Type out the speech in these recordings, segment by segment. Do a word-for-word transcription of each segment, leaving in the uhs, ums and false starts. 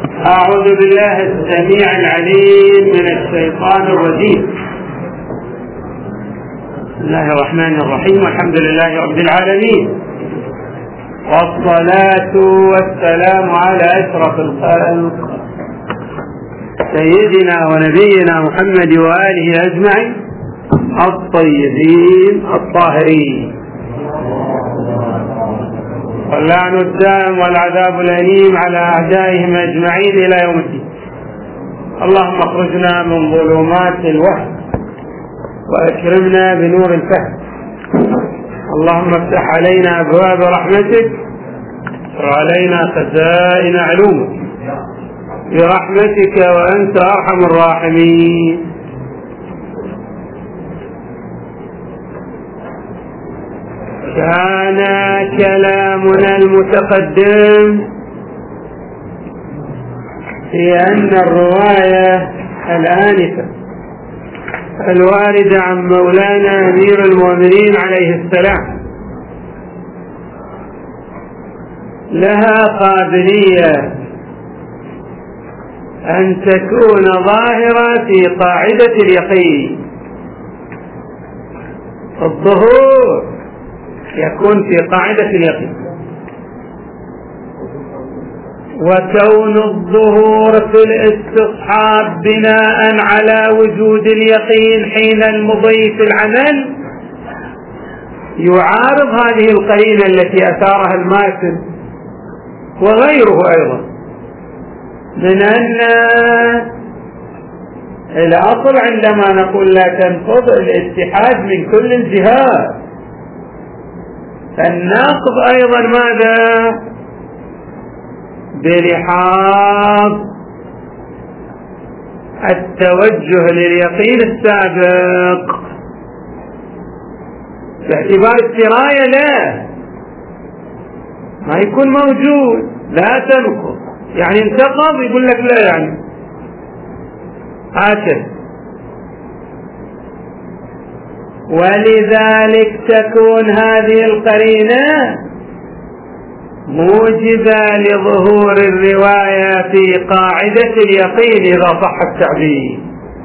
أعوذ بالله السميع العليم من الشيطان الرجيم. بسم الله الرحمن الرحيم، والحمد لله رب العالمين، والصلاة والسلام على أشرف الخلق سيدنا ونبينا محمد وآله أجمعين الطيبين الطاهرين، واللعن الدائم والعذاب الأليم على أعدائهم أجمعين إلى يوم الدين. اللهم اخرجنا من ظلمات الوهم وأكرمنا بنور الفهم. اللهم افتح علينا أبواب رحمتك وعلينا خزائن علومك برحمتك وأنت أرحم الراحمين. كان كلامنا المتقدم في أن الرواية الآنفة الواردة عن مولانا أمير المؤمنين عليه السلام لها قابلية أن تكون ظاهرة في قاعدة اليقين. الظهور يكون في قاعدة اليقين، وكون الظهور في الاستصحاب بناء على وجود اليقين حين المضي في العمل يعارض هذه القرينة التي أثارها الماتن وغيره أيضا، من أن الأصل عندما نقول لا تنقض الاتحاد من كل الجهات، فالناقض أيضا ماذا؟ بلحاظ التوجه لليقين السابق باعتبار السراية لا ما يكون موجود. لا تنقض يعني انتقض، يقول لك لا يعني هكذا. ولذلك تكون هذه القرينة موجبة لظهور الرواية في قاعدة اليقين إذا صح التعبير،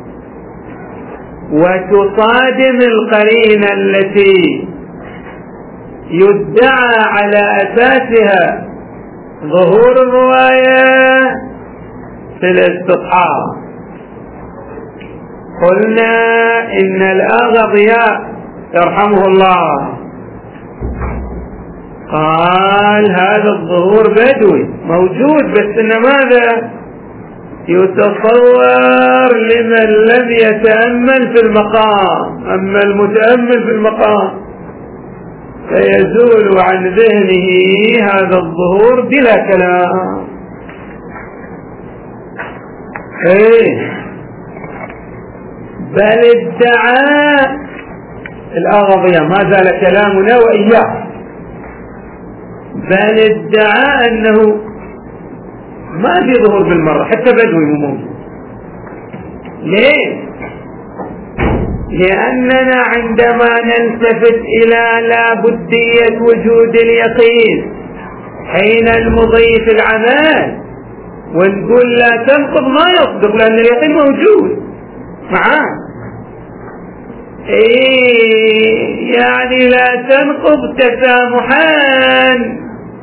وتصادم القرينة التي يدعى على أساسها ظهور الرواية في الاستصحاب. قلنا إن الأغضياء يرحمه الله قال هذا الظهور بدوي موجود، بس إن ماذا يتصور لمن لم يتأمل في المقام، أما المتأمل في المقام فيزول عن ذهنه هذا الظهور بلا كلام. ايه بل ادعى الأغضية، ما زال كلامنا وإياه، بل ادعى أنه ما في ظهور بالمرة حتى بدوي مو موجود. ليه؟ لأننا عندما نلتفت إلى لابدية وجود اليقين حين المضي في العمل ونقول لا تنقض ما يصدق، لأن اليقين موجود معاه. إيه يعني لا تنقض تسامحان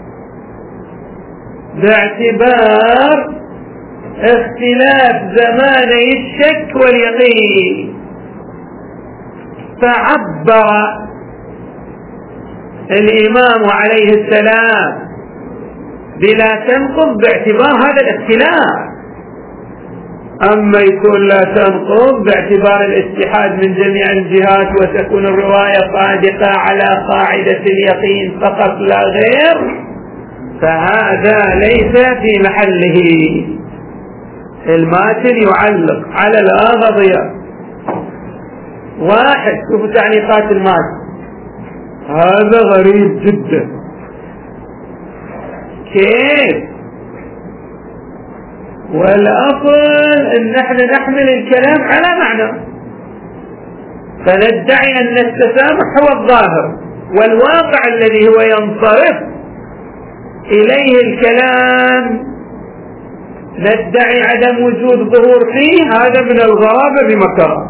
باعتبار اختلاف زماني الشك واليقين. فعبر الإمام عليه السلام بلا تنقض باعتبار هذا الاختلاف، أما يكون لا تنقض باعتبار الاتحاد من جميع الجهات وتكون الرواية صادقة على قاعدة اليقين فقط لا غير، فهذا ليس في محله. الماتن يعلق على الأغضية. واحد شوفوا تعليقات الماتن، هذا غريب جدا. كيف؟ والأصل أن نحن نحمل الكلام على معنى، فندعي أن التسامح هو الظاهر، والواقع الذي هو ينصرف إليه الكلام ندعي عدم وجود ظهور فيه، هذا من الغرابة بمكان.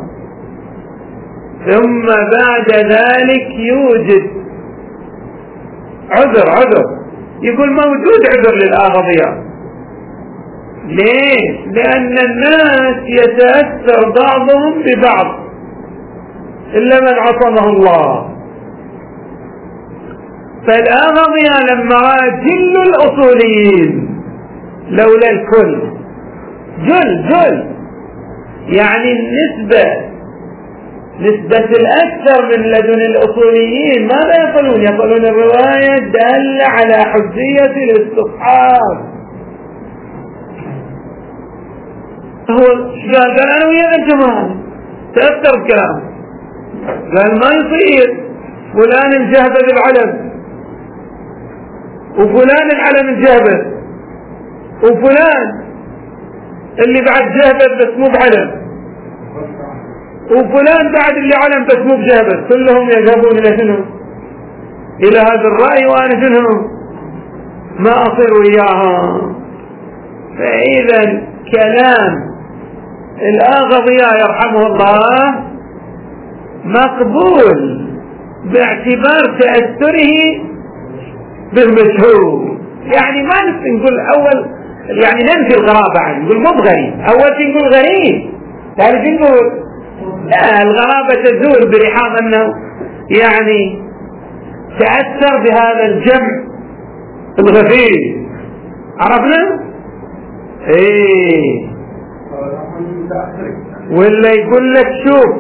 ثم بعد ذلك يوجد عذر عذر يقول موجود عذر للآغضياء. ليه؟ لأن الناس يتأثر بعضهم ببعض إلا من عصمه الله. فالآغضياء لما رأى جل الأصوليين لولا الكل جل جل يعني النسبة نسبة الأكثر من لدن الأصوليين، ماذا يقولون؟ يقولون الرواية دالة على حجية الاستصحاب. هو قال قال أنا ويا الجماعة تأثر بكلام، قال ما يصير فلان الجهبذ العلم وفلان العلم الجهبذ وفلان اللي بعد جهبذ بس مو بعلم وفلان بعد اللي علم بس مو بجهبذ، كلهم يذهبون إلى شنو؟ إلى هذا الرأي، وأنا شنو؟ ما أصير وياها. فإذا كلام الآغضياء يرحمه الله مقبول باعتبار تأثره بالمشهور. يعني ما نقول أول يعني ننفي الغرابة عنه، نقول مو بغريب، أول شيء نقول غريب، ثالث نقول لا، الغرابة تزول برحاب أنه يعني تأثر بهذا الجمع الغفير. عرفنا؟ ايه. ولا يقول لك شوف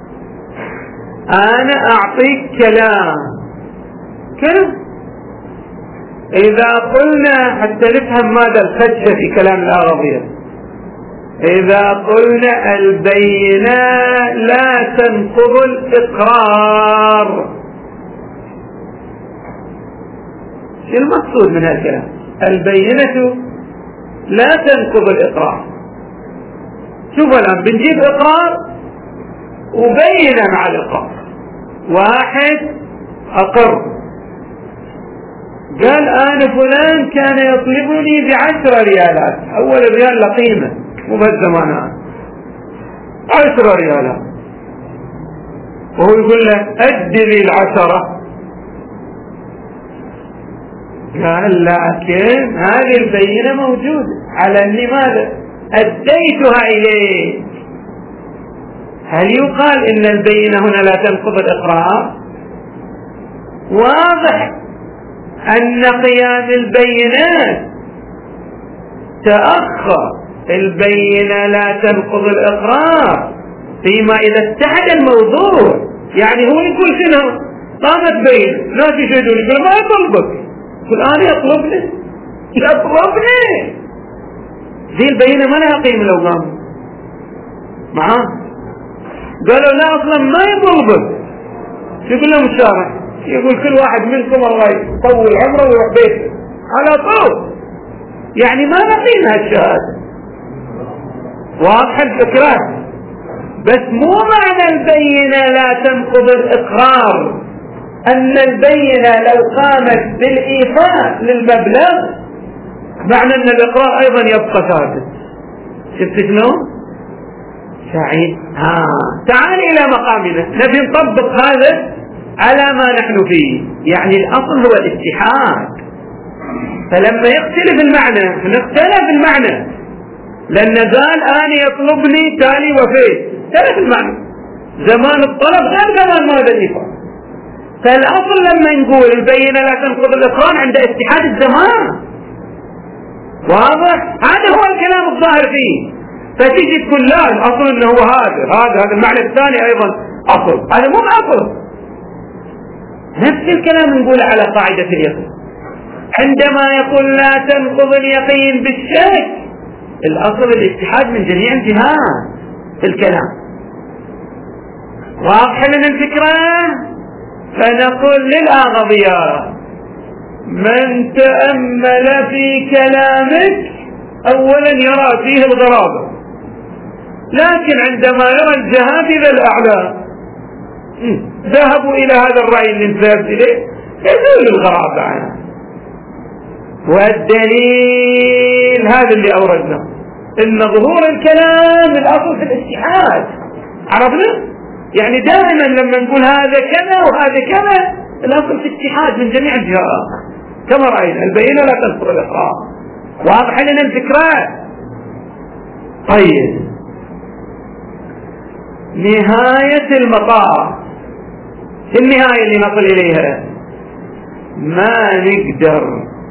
أنا أعطيك كلام كلام إذا قلنا حتى نفهم ماذا الخدشة في كلام الآغضية، إذا قلنا البينة لا تنقض الإقرار، شو المقصود من هذا الكلام؟ البينة لا تنقض الإقرار. شوفوا الآن بنجيب إقرار وبينة مع الإقرار. واحد أقر قال أنا فلان كان يطلبني بعشرة ريالات، أول ريال لقيمة مو بهالزمانات، عشرة ريالات، وهو يقول له أدي لي العشرة. قال لكن هذه البينة موجودة على أني ماذا أديتها إليه. هل يقال إن البينة هنا لا تنقض الإقرار؟ واضح أن قيام البينات تأخر. البينة لا تنقض الإقرار فيما إذا اتحد الموضوع. يعني هو يقول شنو؟ قامت بينة، ناس يشهدون، يقول ما يطلبك، يقول أنا يطلبني يطلبني ذي البينة ما لها قيمة لو قام معاه. قالوا لا أصلا ما يطلبك، يقول لهم الشارع، يقول كل واحد منكم الله يطول عمره ويروح بيته على طول. يعني ما لقينا هالشهادة. واضح الفكرة؟ بس مو معنى البينة لا تنقض الإقرار أن البينة لو قامت بالإيفاء للمبلغ معنى أن الإقرار أيضا يبقى ثابت. شفت شنو؟ سعيد. ها تعال إلى مقامنا، نبي نطبق هذا على ما نحن فيه. يعني الأصل هو الاتحاد. فلما يختلف المعنى نختلف المعنى، لأن قال أنا يطلبني تالي وفيت، اختلف المعنى. زمان الطلب غير زمان ماذا الإيفاء. فالأصل لما نقول البينة لا تنقض الإقرار عند اتحاد الزمان. واضح؟ هذا هو الكلام الظاهر فيه. فتيجي تقول لا الأصل أنه هو هذا هذا هذا المعنى الثاني أيضا أصل، هذا مو أصل. نفس الكلام نقول على قاعدة اليقين. عندما يقول لا تنقض اليقين بالشك، الأصل الاتحاد من جميع الجهات في الكلام. واضح لنا الفكرة؟ فنقول للآغضياء من تأمل في كلامك أولا يرى فيه الغرابة، لكن عندما يرى الجهابذة الأعلى ذهبوا إلى هذا الرأي اللي انتهت إليه يزول الغرابة عنه. والدليل الدليل هذا اللي أوردنا، إن ظهور الكلام الأصل في الاتحاد. عرفنا؟ يعني دائما لما نقول هذا كذا وهذا كذا الأصل في الاتحاد من جميع الجهات، كما رأينا البينة لا تذكر الإقرار. واضح لنا الفكرة؟ طيب، نهاية المطاف، النهاية اللي نصل إليها ما نقدر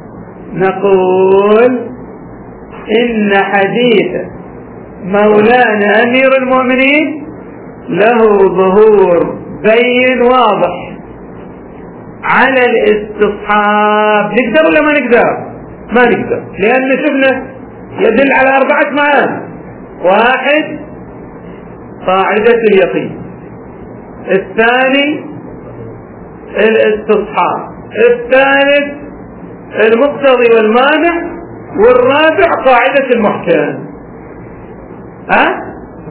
نقول إن حديث مولانا أمير المؤمنين له ظهور بين واضح على الاستصحاب. نقدر ولا ما نقدر؟ ما نقدر، لأن شفنا يدل على أربعة معاني. واحد قاعدة اليقين، الثاني الاستصحاب، الثالث المقتضي والمانع، والرابع قاعدة المحكم. ها؟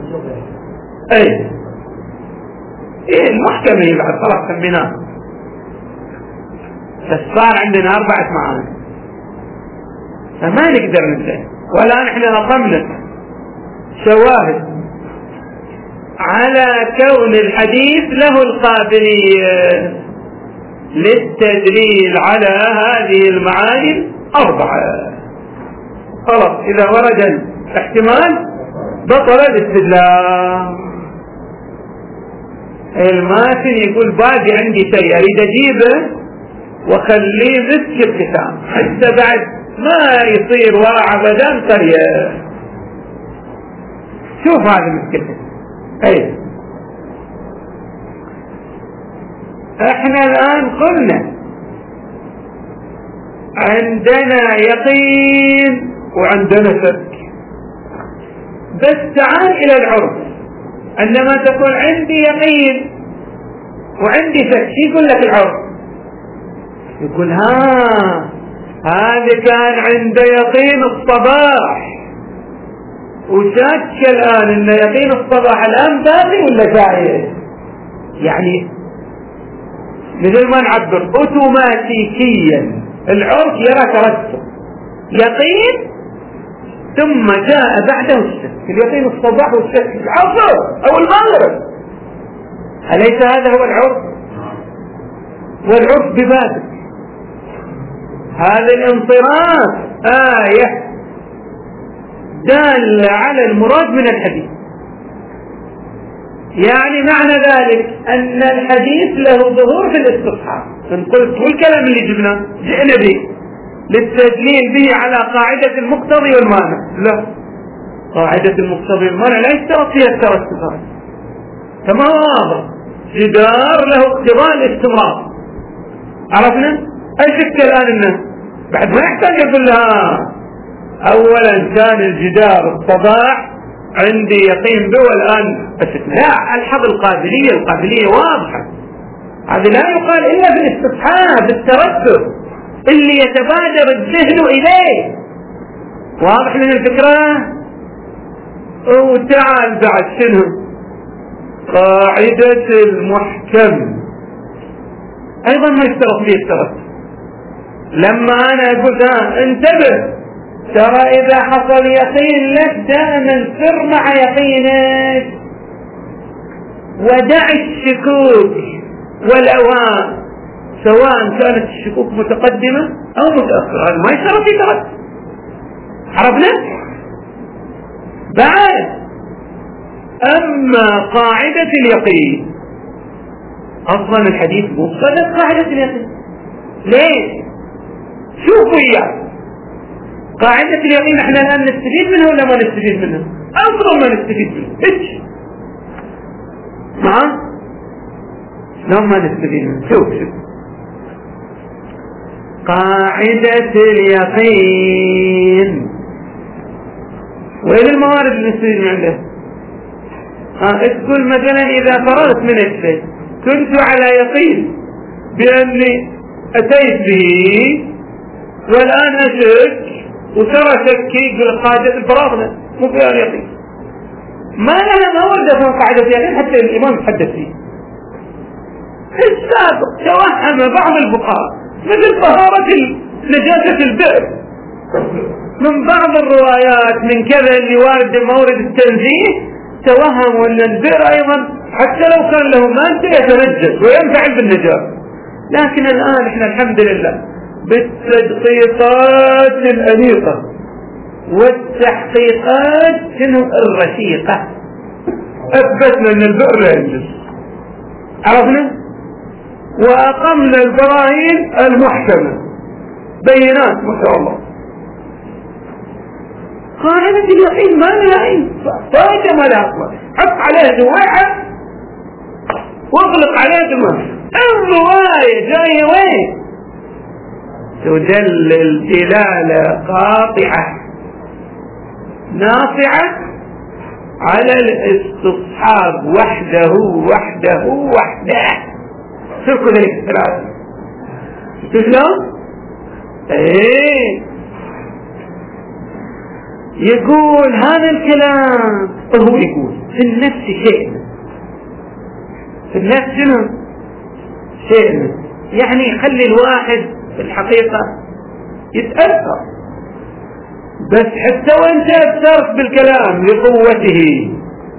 اي ايه المحكم هي بعد خلاص سميناه، بس صار عندنا أربعة معاني فما نقدر ننتهي. والآن احنا أقمنا شواهد على كون الحديث له القابلية للتدليل على هذه المعاني الأربعة. خلاص إذا ورد الاحتمال بطل الاستدلال. الماتن يقول باقي عندي شيء أريد أجيبه وخليه مسك الختام حتى بعد ما يصير ورع بدان قرية. شوف هذا المشكلة. اي احنا الآن قلنا عندنا يقين وعندنا شك، بس تعال إلى العرف. عندما تكون عندي يقين وعندي شك يقول لك العرف، يقول ها هذا كان عنده يقين الصباح وشك الآن إن يقين الصباح الآن باقي ولا زايد. يعني مثل ما نعبر أوتوماتيكيا العرف يرى ترتب يقين ثم جاء بعده الشك. اليقين الصباح والشك العصر أو المغرب، أليس هذا هو العرف؟ والعرف ببابه هذا الانصراف آية دالة على المراد من الحديث. يعني معنى ذلك أن الحديث له ظهور في الاستصحاب. إن قلت والكلام اللي جبناه جئنا به للتدليل به على قاعدة المقتضي والمانع، لا، قاعدة المقتضي والمانع لا يشترط فيها الترتب. كما واضح جدار له اقتضاء الاستمرار. عرفنا؟ أي شك الآن إنه بعد ما يحتاج يقول لها أولا كان الجدار الصباح عندي يقين به والآن أشك. لا، الحظ القابلية القابلية واضحة. هذا لا يقال إلا بالاستصحاب بالترتب اللي يتبادر الذهن إليه. واضح من الفكرة؟ وتعال بعد شنو قاعدة المحكم أيضا ما يشترط فيه الترتب. لما أنا أقول ها انتبه ترى إذا حصل يقين لك دائما سر مع يقينك ودع الشكوك والأوهام سواء كانت الشكوك متقدمة أو متأخرة. هذا ما يشترط فيه ترتب. عرفنا؟ بعد أما قاعدة اليقين أصلا الحديث مصدق قاعدة اليقين. ليه؟ شوفوا إياه قاعدة اليقين احنا الآن نستفيد منها ولا ما نستفيد منها؟ أصلا ما نستفيد منها. إيش؟ نعم؟ لا ما نستفيد منها. شوف شوف قاعدة اليقين وإلى الموارد اللي نستفيد من عندها. ها تقول مثلا إذا فرغت من الشيء كنت على يقين بأني أتيت به والآن أشك وترى شكي بالقاعدة الفراغنا مو فيها اليقين. ما لها ما ورد في قاعدة اليقين حتى الإمام تحدث فيه. السابق توهم بعض الفقهاء مثل طهارة نجاسة البئر من بعض الروايات من كذا اللي وارد مورد التنزيه توهموا أن البئر أيضا حتى لو كان له مادة يتنجس وينفعل بالنجاة. لكن الآن احنا الحمد لله بالتدقيقات الأنيقة والتحقيقات الرشيقة أثبتنا أن البئر لا ينجس، عرفنا وأقمنا البراهين المحكمة بينات ما شاء الله. قاعدة اليقين ما لها عين فايدة ما لها أصلا، حط عليها دوائع واغلق عليها دماغ. الرواية جاية وين؟ تدلل دلالة قاطعة ناصعة على الاستصحاب وحده وحده وحده. شوفوا ذلك الثلاثة شلون؟ ايه يقول هذا الكلام هو يقول في النفس شيء، في النفس شنو؟ شيء يعني يخلي الواحد في الحقيقة يتأثر، بس حتى وانت تأثرت بالكلام لقوته.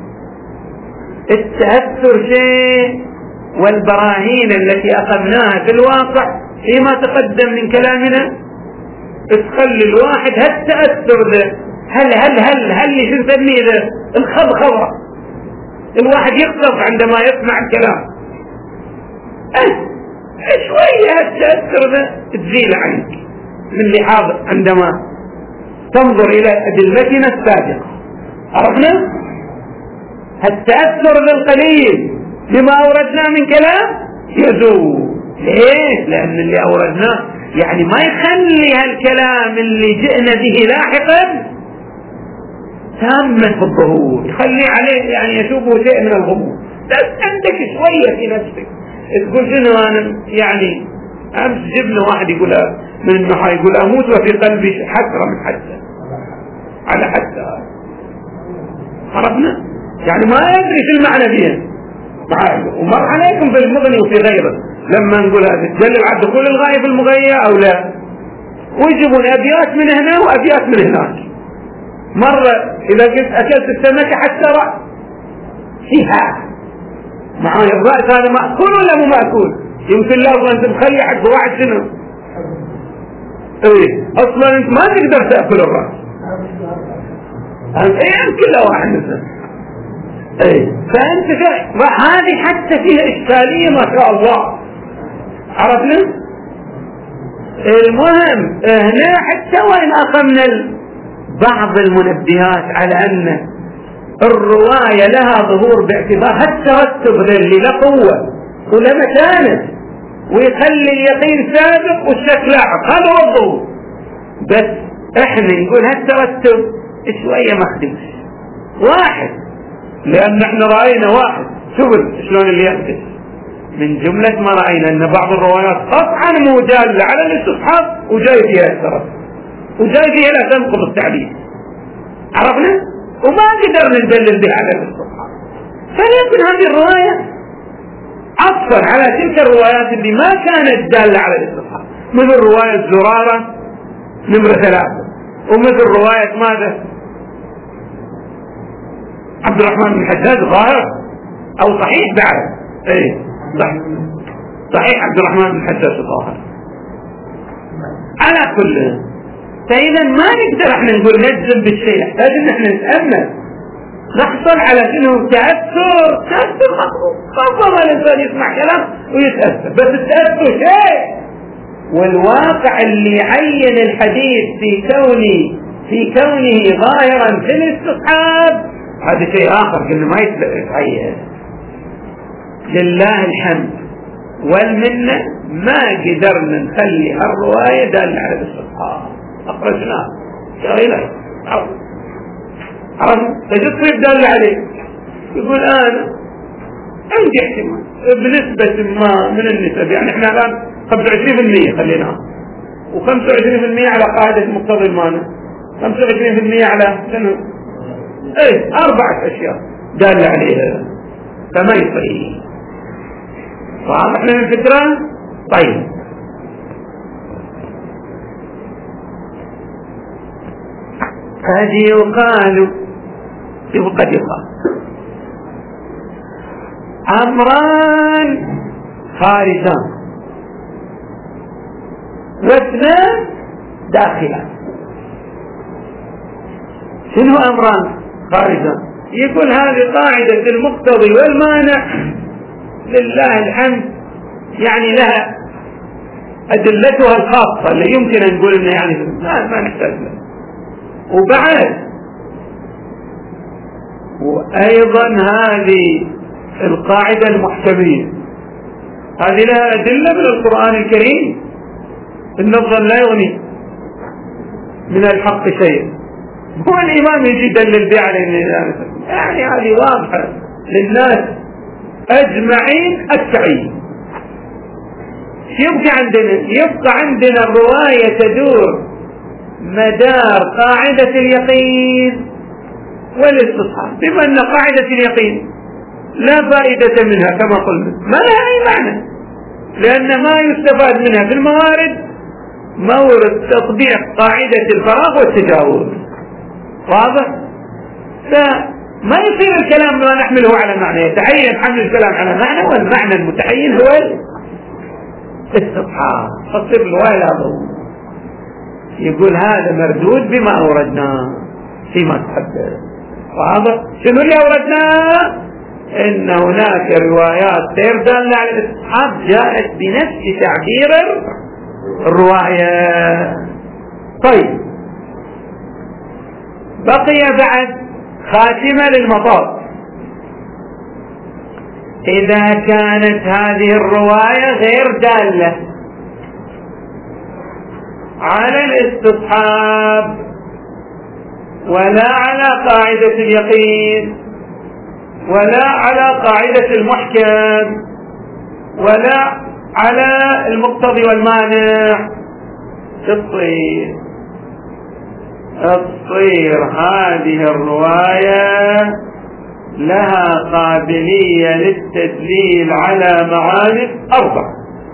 التأثر شيء والبراهين التي أخذناها في الواقع فيما تقدم من كلامنا تخلي الواحد هالتأثر ذا هل هل هل هل اللي نسميه ذا الخضخضة، الواحد يقصف عندما يسمع الكلام. أه شوية هالتأثر ذا تزيل عنك من لحاظ عندما تنظر إلى أدلتنا السابقة. عرفنا هالتأثر ذا القليل بما أوردنا من كلام يزول. ليه؟ لأن اللي أوردناه يعني ما يخلي هالكلام اللي جئنا به لاحقا تاما في الظهور، يخلي عليه يعني يشوفه شيء من الغموض. بس عندك شوية في نفسك تقول شنو أنا يعني أمس جبنا واحد يقول من النحاة يقول أموت وفي قلبي حسرة من حسرة على حسرة. عرفنا يعني ما يدري في المعنى فيها. ومر عليكم في المغني وفي غيره لما نقول هذا تدلل على دخول الغاية في المغية أو لا، ويجيبون أبيات من هنا وأبيات من هناك. مرة إذا قلت أكلت السمكة حتى رأس فيها معاي الرأس هذا مأكول ولا مو مأكول؟ يمكن لازم أنت مخلي حق واحد شنو؟ إيه أصلا أنت ما تقدر تأكل الرأس. أنت إيه يمكن لو واحد مثلا. إيه فأنت هذه حتى فيها إشكالية ما شاء الله. عرفنا؟ المهم هنا حتى وإن أقمنا بعض المنبهات على أن الرواية لها ظهور باعتبار هالترتب اللي له قوة ولا متانة ويخلي اليقين سابق والشك لاحق، هذا هو الظهور. بس احنا نقول هالترتب شوية ما خدمش واحد، لأن احنا رأينا واحد شوف شلون اللي يحدث من جملة ما رأينا أن بعض الروايات قطعا مو دالة على الاستصحاب وجاي فيها الترتب وجاي فيها لا تنقض التعليل. عرفنا؟ وما قدرنا ندلل بها على الاستصحاب. فلكن هذه الرواية عطفا على تلك الروايات اللي ما كانت دالة على الاستصحاب، مثل رواية زرارة نمرة ثلاثة، ومثل رواية ماذا؟ عبد الرحمن بن حجاج ظاهر أو صحيح بعد ايه صحيح, صحيح عبد الرحمن بن حجاج ظاهر. على كل فإذا ما نقدر احنا نقول نجزم بالشيء، نحتاج ان احنا نتأمل نحصل على انه تأثر تأثر خاصة الانسان يسمع كلام ويتأثر، بس التأثر شيء والواقع اللي يعين الحديث في كونه في كونه ظاهرا في الاستصحاب هذا شيء آخر قلنا ما يتعين. لله الحمد والمنة ما قدرنا نخلي الرواية دالة على الاستصحاب، أخرجناه شغيلة عرفت تجد دالة عليه يقول أنا عندي احتمال بنسبة ما من النسب، يعني احنا الآن خمسة وعشرين بالمئة خليناها وخمسة وعشرين بالمئة على قاعدة مقتضى المانع، خمسة وعشرين بالمئة على شنو؟ ايه أربعة أشياء دالة عليها فما يصير. واضح من الفكرة؟ طيب قد يقال قد يقال أمران خارجان واثنان داخلان. شنو أمران خارجان؟ يقول هذه قاعدة المقتضي والمانع لله الحمد، يعني لها أدلتها الخاصة اللي يمكن أن نقول إنه يعني ما, ما نحتاج له. وبعد وأيضا هذه القاعدة المحكمية هذه لها أدلة من القرآن الكريم، إن الظن لا يغني من الحق شيء. هو الإمام يجي يدلل بها على يعني هذه واضحة للناس أجمعين التعيين. يبقى عندنا يبقى عندنا الرواية تدور مدار قاعدة اليقين والاستصحاب، بما أن قاعدة اليقين لا فائدة منها كما قلنا، ما لها أي معنى، لأن ما يستفاد منها في الموارد مورد تطبيق قاعدة الفراغ والتجاوز. واضح؟ فما يصير الكلام ما نحمله على معنى، يتعين حمل الكلام على معنى، والمعنى المتعين هو الاستصحاب. تصير الرواية لا ضرورة. يقول هذا مردود بما أوردناه فيما تحدث. واضح؟ شنو اللي أوردناه؟ إن هناك روايات غير دالة على الاستصحاب جاءت بنفس تعبير الرواية. طيب، بقي بعد خاتمة للمطاف. إذا كانت هذه الرواية غير دالة على الاستصحاب ولا على قاعدة اليقين ولا على قاعدة المحكم ولا على المقتضي والمانع، تصير تصير هذه الرواية لها قابلية للتدليل على معاني أربعة.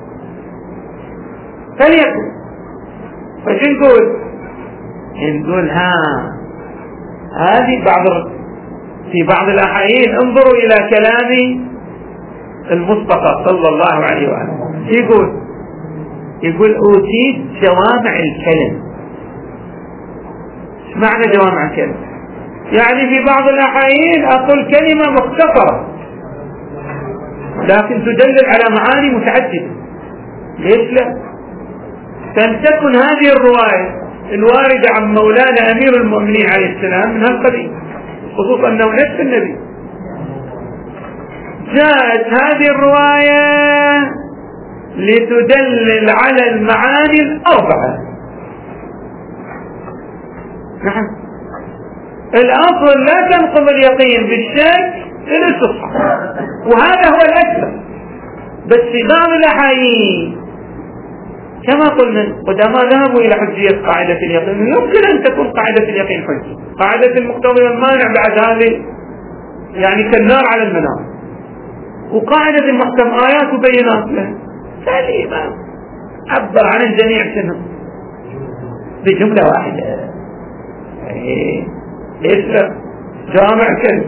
فليكن فش نقول؟ نقول ها هذه بعض في بعض الأحايين انظروا إلى كلام المصطفى صلى الله عليه وسلم. يقول يقول أوتيت جوامع الكلم. ايش معنى جوامع الكلم؟ يعني في بعض الأحايين أقول كلمة مختصرة لكن تدلل على معاني متعددة. ليش لا؟ فلتكن هذه الرواية الواردة عن مولانا أمير المؤمنين عليه السلام من هالقبيل، خصوصا أنه نفس النبي. جاءت هذه الرواية لتدلل على المعاني الأربعة. نعم، الأصل لا تنقض اليقين بالشك إلا الاستصحاب، وهذا هو الأكثر. بس في بعض الأحايين كما قلنا قدامى ذهبوا إلى حجية قاعدة اليقين، يمكن أن تكون قاعدة اليقين حجة، قاعدة المقتضي والمانع بعد هذه يعني كالنار على المنار، وقاعدة المحكم آيات وبينات له. فالإمام عبر عن الجميع شنو؟ بجملة واحدة. ايه ليش جامع كلمة.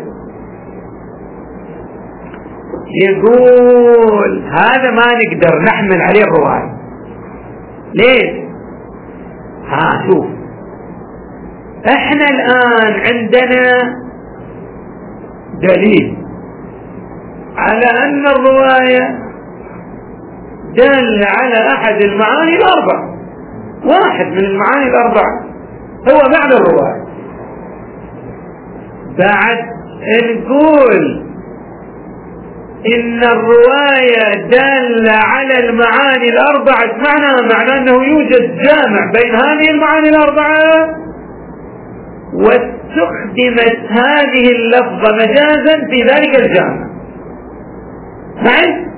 يقول هذا ما نقدر نحمل عليه الرواية. ليش؟ ها شوف، احنا الآن عندنا دليل على أن الرواية دل على أحد المعاني الأربعة، واحد من المعاني الأربعة هو معنى الرواية. بعد نقول إن الرواية دل على المعاني الأربعة، معنى معنى أنه يوجد جامع بين هذه المعاني الأربعة، واستخدمت هذه اللفظة مجازا في ذلك الجامع. معي؟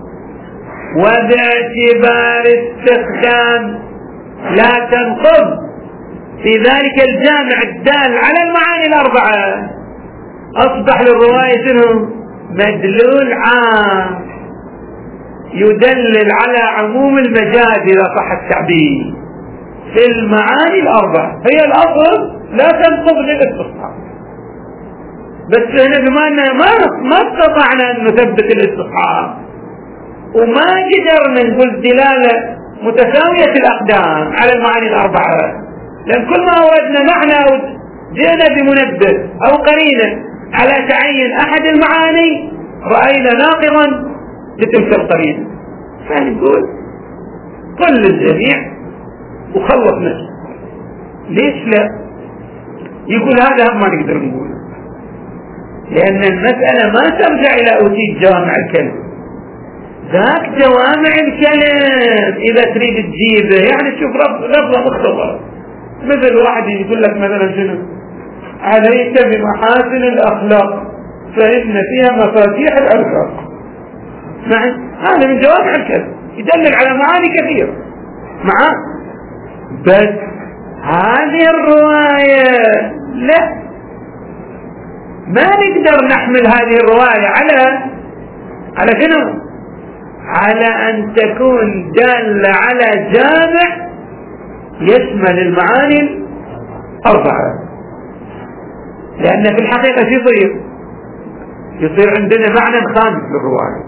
وباعتبار استخدام لا تنقض في ذلك الجامع الدال على المعاني الأربعة، أصبح للرواية شنو؟ مدلول عام يدلل على عموم المجاز إذا صح التعبير. للمعاني الأربعة، هي الأصل لا تنقض للاستصحاب. بس هنا بما أننا ما ما استطعنا أن نثبت الاستصحاب وما قدرنا نقول دلالة متساوية الأقدام على المعاني الأربعة، لأن كل ما أردنا معنى أو جئنا بمنبه أو قرينة على تعين أحد المعاني رأينا ناقضا لتلك القرينة، فنقول قل للجميع وخلص نفسه. ليش لا؟ يقول هذا ما نقدر نقوله، لأن المسألة ما ترجع إلى أوتيت جوامع الكلم، ذاك جوامع الكلم إذا تريد تجيبه يعني شوف لفظة مختصرة، مثل واحد يقول لك مثلا شنو عليك بمحاسن الأخلاق فإن فيها مفاتيح الأرزاق. نعم هذا من جوامع الكلم يدلل على معاني كثيرة معاه، بس هذه الرواية لا، ما نقدر نحمل هذه الرواية على على شنو؟ على أن تكون دالة على جامع يشمل المعاني الأربعة، لأن في الحقيقة يصير يصير عندنا معنى خامس للرواية.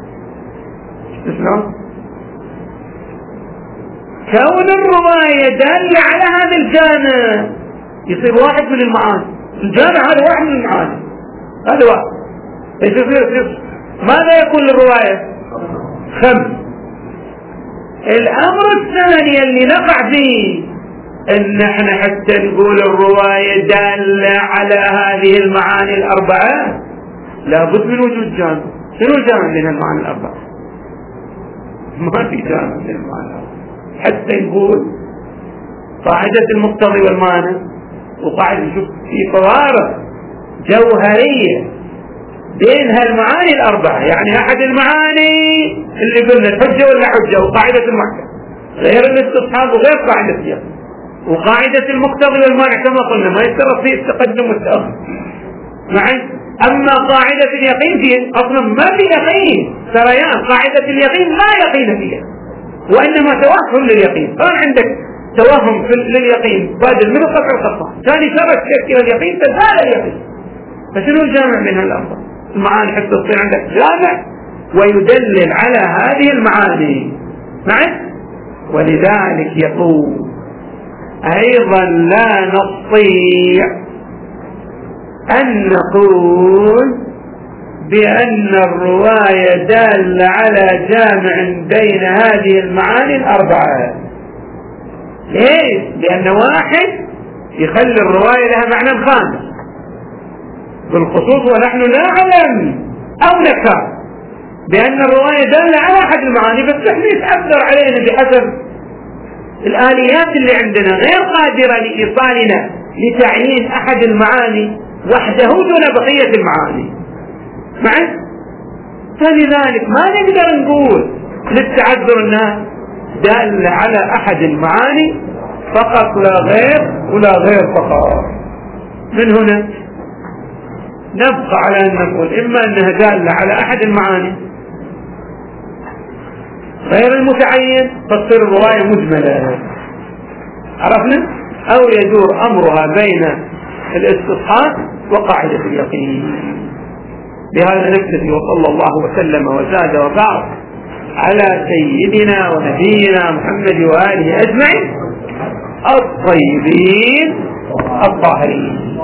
شلون؟ كون الرواية دالة على هذا الجامع يصير واحد من المعاني، الجامع هذا واحد من المعاني، هذا واحد. ايش يصير؟ ماذا يكون للرواية؟ خمس. الأمر الثاني اللي نقع فيه ان احنا حتى نقول الرواية دالة على هذه المعاني الأربعة لابد من وجود جامع. شنو الجامع بين المعاني الأربعة؟ ما في جامع بين المعاني الأربعة حتى نقول قاعدة المقتضي والمانع، وقاعدة شوف في فوارق جوهرية بين هالمعاني الأربعة. يعني أحد المعاني اللي قلنا الحجة ولا حجة وقاعدة المحكم غير الاستصحاب وغير قاعدة اليقين، وقاعدة المقتضي والمانع كما قلنا ما يشترط فيه التقدم والتأخر معي. أما قاعدة اليقين فيه أصلا ما في يقين سريان، قاعدة اليقين لا يقين فيها وإنما توهم لليقين. صار عندك توهم لليقين بادل من القطع القطع، ثاني شرط تشكل اليقين تزال اليقين. فشنو الجامع بين هالأربعة المعاني حتى تصير عندك جامع ويدلل على هذه المعاني معي؟ ولذلك يقول أيضا لا نستطيع أن نقول بأن الرواية دالة على جامع بين هذه المعاني الأربعة. ليش؟ لأن واحد يخلي الرواية لها معنى خامس بالخصوص، ونحن نعلم أو نكاد بأن الرواية دالة على أحد المعاني، بس نحن يتأثر علينا بحسب الآليات اللي عندنا غير قادرة لإيصالنا لتعيين أحد المعاني وحده دون بقية المعاني معي. فلذلك ما نقدر نقول للتعذر أنها دالة على أحد المعاني فقط لا غير ولا غير فقط. من هنا نبقى على أن نقول إما أنها دالة على أحد المعاني غير المتعين فتصير الرواية مجملة عرفنا، أو يدور أمرها بين الاستصحاب وقاعدة اليقين. بهذا نكتفي، وصلى الله وسلم وزاد وبارك على سيدنا ونبينا محمد وآله أجمعين الطيبين الطاهرين.